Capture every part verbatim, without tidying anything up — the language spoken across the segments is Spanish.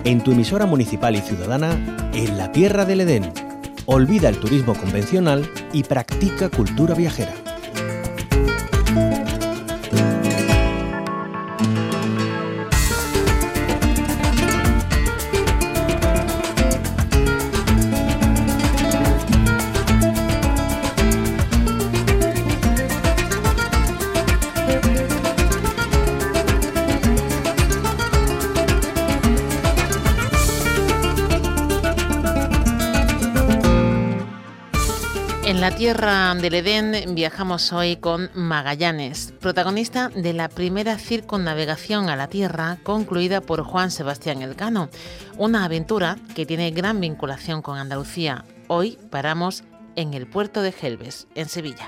en tu emisora municipal y ciudadana, en la Tierra del Edén. Olvida el turismo convencional y practica cultura viajera. En la Tierra del Edén viajamos hoy con Magallanes, protagonista de la primera circunnavegación a la Tierra concluida por Juan Sebastián Elcano, una aventura que tiene gran vinculación con Andalucía. Hoy paramos en el puerto de Gelbes, en Sevilla.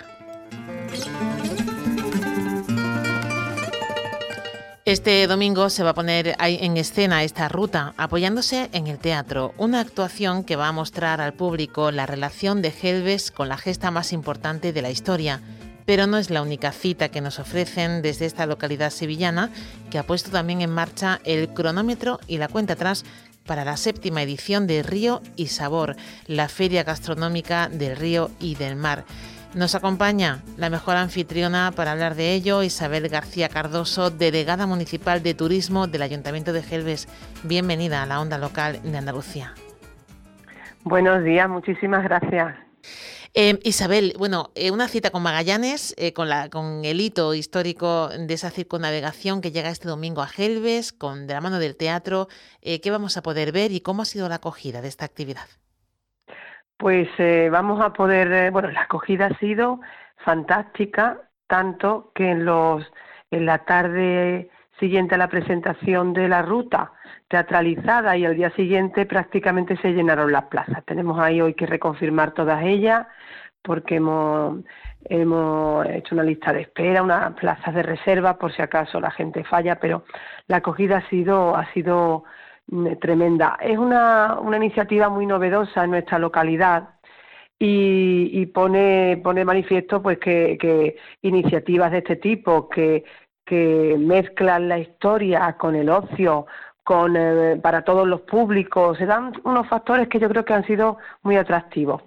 Este domingo se va a poner en escena esta ruta, apoyándose en el teatro, una actuación que va a mostrar al público la relación de Gelbes con la gesta más importante de la historia. Pero no es la única cita que nos ofrecen desde esta localidad sevillana, que ha puesto también en marcha el cronómetro y la cuenta atrás para la séptima edición de Río y Sabor, la feria gastronómica del río y del mar. Nos acompaña la mejor anfitriona para hablar de ello, Isabel García Cardoso, delegada municipal de turismo del Ayuntamiento de Gelbes. Bienvenida a la Onda Local de Andalucía. Buenos días, muchísimas gracias. Eh, Isabel, bueno, eh, una cita con Magallanes, eh, con, la, con el hito histórico de esa circunnavegación que llega este domingo a Gelbes, con de la mano del teatro. Eh, ¿Qué vamos a poder ver y cómo ha sido la acogida de esta actividad? Pues eh, vamos a poder, eh, bueno, la acogida ha sido fantástica, tanto que en los en la tarde siguiente a la presentación de la ruta teatralizada y al día siguiente prácticamente se llenaron las plazas. Tenemos ahí hoy que reconfirmar todas ellas porque hemos hemos hecho una lista de espera, unas plazas de reserva por si acaso la gente falla, pero la acogida ha sido ha sido tremenda. Es una, una iniciativa muy novedosa en nuestra localidad y, y pone pone manifiesto pues que, que iniciativas de este tipo que, que mezclan la historia con el ocio, con eh, para todos los públicos, se dan unos factores que yo creo que han sido muy atractivos.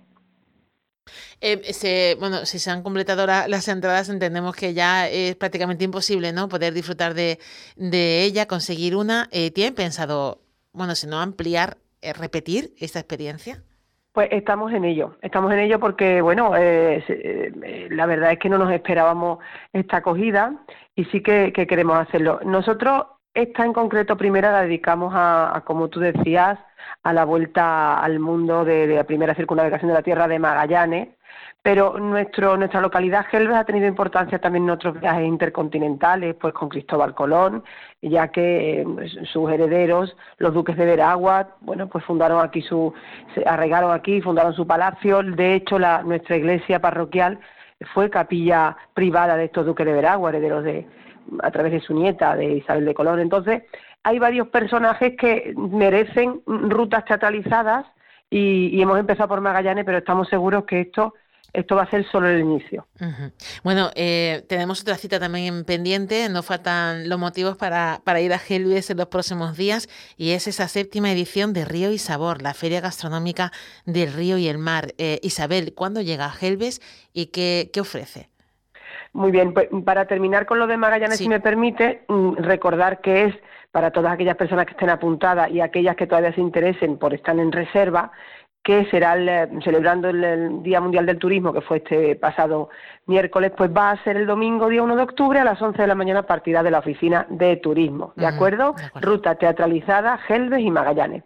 Eh, se, bueno, si se han completado la, las entradas, entendemos que ya es prácticamente imposible, ¿no?, poder disfrutar de, de ella, conseguir una. Eh, ¿Tienen pensado, bueno, si no ampliar, eh, repetir esta experiencia? Pues estamos en ello, estamos en ello porque, bueno, eh, eh, la verdad es que no nos esperábamos esta acogida y sí que, que queremos hacerlo. Nosotros, esta en concreto primera la dedicamos a, a, como tú decías, a la vuelta al mundo de, de la primera circunnavegación de la Tierra de Magallanes, pero nuestro nuestra localidad Gelbes ha tenido importancia también en otros viajes intercontinentales, pues con Cristóbal Colón, ya que eh, sus herederos, los duques de Veragua, bueno, pues fundaron aquí su, se arraigaron aquí, fundaron su palacio. De hecho, la nuestra iglesia parroquial fue capilla privada de estos duques de Veragua, herederos de, a través de su nieta, de Isabel de Colón. Entonces, hay varios personajes que merecen rutas teatralizadas y, y hemos empezado por Magallanes, pero estamos seguros que esto Esto va a ser solo el inicio. Uh-huh. Bueno, eh, tenemos otra cita también pendiente, no faltan los motivos para, para ir a Gelbes en los próximos días, y es esa séptima edición de Río y Sabor, la feria gastronómica del río y el mar. Eh, Isabel, ¿cuándo llega a Gelbes y qué, qué ofrece? Muy bien, pues para terminar con lo de Magallanes, sí. Si me permite, recordar que es para todas aquellas personas que estén apuntadas y aquellas que todavía se interesen por estar en reserva, que será el, celebrando el, el Día Mundial del Turismo, que fue este pasado miércoles, pues va a ser el domingo, día uno de octubre, a las once de la mañana, a partir de la Oficina de Turismo, ¿de acuerdo? Uh-huh, de acuerdo. Ruta teatralizada, Gelbes y Magallanes.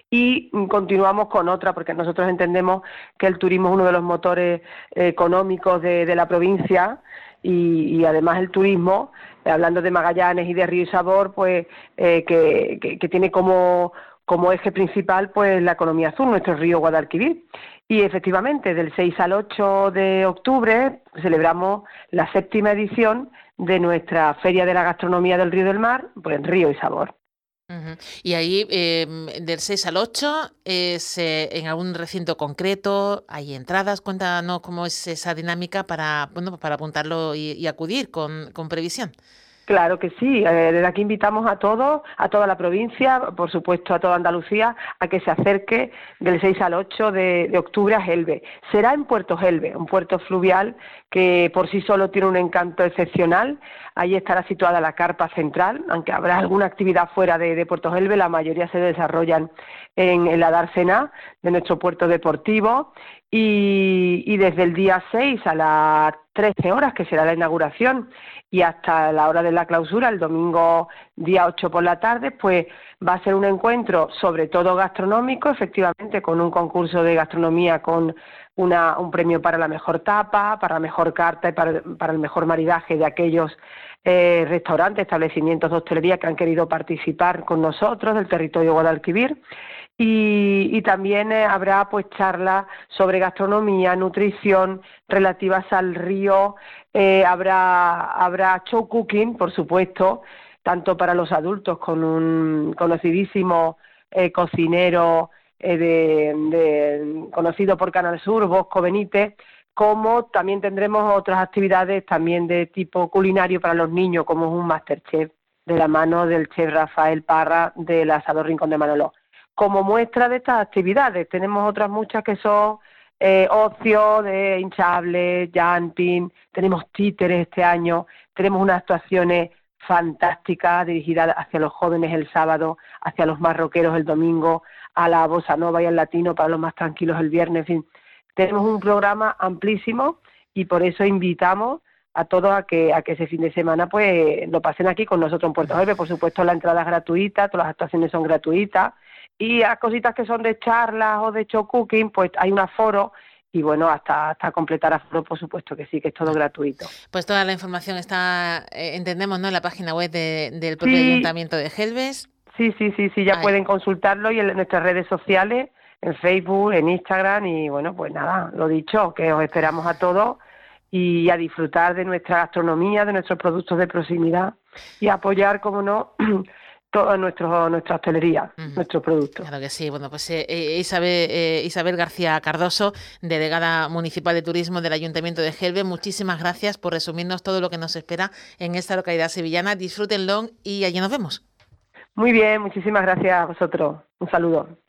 Y continuamos con otra, porque nosotros entendemos que el turismo es uno de los motores eh, económicos de, de la provincia, y, y además el turismo, eh, hablando de Magallanes y de Río y Sabor, pues eh, que, que, que tiene como... como eje principal, pues la economía azul, nuestro río Guadalquivir. Y efectivamente, del seis al ocho de octubre celebramos la séptima edición de nuestra Feria de la Gastronomía del Río y del Mar, pues Río y Sabor. Uh-huh. Y ahí, eh, del seis al ocho, es, eh, en algún recinto concreto, hay entradas. Cuéntanos cómo es esa dinámica para, bueno, para apuntarlo y, y acudir con, con previsión. Claro que sí, eh, desde aquí invitamos a todos, a toda la provincia, por supuesto a toda Andalucía, a que se acerque del seis al ocho de, de octubre a Gelbe. Será en Puerto Gelbe, un puerto fluvial que por sí solo tiene un encanto excepcional. Allí estará situada la carpa central, aunque habrá alguna actividad fuera de, de Puerto Gelbe, la mayoría se desarrollan en, en la dársena de nuestro puerto deportivo. Y, y desde el día seis a las trece horas, que será la inauguración, y hasta la hora de la clausura, el domingo día ocho por la tarde, pues va a ser un encuentro sobre todo gastronómico, efectivamente, con un concurso de gastronomía con una, un premio para la mejor tapa, para la mejor carta y para, para el mejor maridaje de aquellos eh, restaurantes, establecimientos de hostelería que han querido participar con nosotros del territorio de Guadalquivir. Y, y también eh, habrá pues charlas sobre gastronomía, nutrición relativas al río, eh, habrá habrá show cooking, por supuesto, tanto para los adultos con un conocidísimo eh, cocinero eh, de, de, conocido por Canal Sur, Bosco Benítez, como también tendremos otras actividades también de tipo culinario para los niños, como es un Masterchef de la mano del chef Rafael Parra del Asador Rincón de Manolo. Como muestra de estas actividades, tenemos otras muchas que son eh, ocio, de hinchables, jumping, tenemos títeres este año, tenemos unas actuaciones fantásticas dirigidas hacia los jóvenes el sábado, hacia los más rockeros el domingo, a la bossa nova y al latino para los más tranquilos el viernes, en fin. Tenemos un programa amplísimo y por eso invitamos a todos a que a que ese fin de semana pues lo pasen aquí con nosotros en Puerto Gelbe. Por supuesto, la entrada es gratuita, todas las actuaciones son gratuitas. Y a cositas que son de charlas o de show cooking, pues hay un aforo y bueno, hasta hasta completar aforo, por supuesto que sí, que es todo gratuito. Pues toda la información está, eh, entendemos, ¿no?, en la página web de, del propio sí, Ayuntamiento de Gelbes. Sí, sí, sí, sí, ya Ay. pueden consultarlo y en nuestras redes sociales, en Facebook, en Instagram y bueno, pues nada, lo dicho, que os esperamos a todos y a disfrutar de nuestra gastronomía, de nuestros productos de proximidad y apoyar, como no, toda nuestro, nuestra hostelería, uh-huh. nuestros productos. Claro que sí. Bueno, pues eh, Isabel, eh, Isabel García Cardoso, delegada municipal de turismo del Ayuntamiento de Gelbe, muchísimas gracias por resumirnos todo lo que nos espera en esta localidad sevillana. Disfrútenlo y allí nos vemos. Muy bien, muchísimas gracias a vosotros. Un saludo.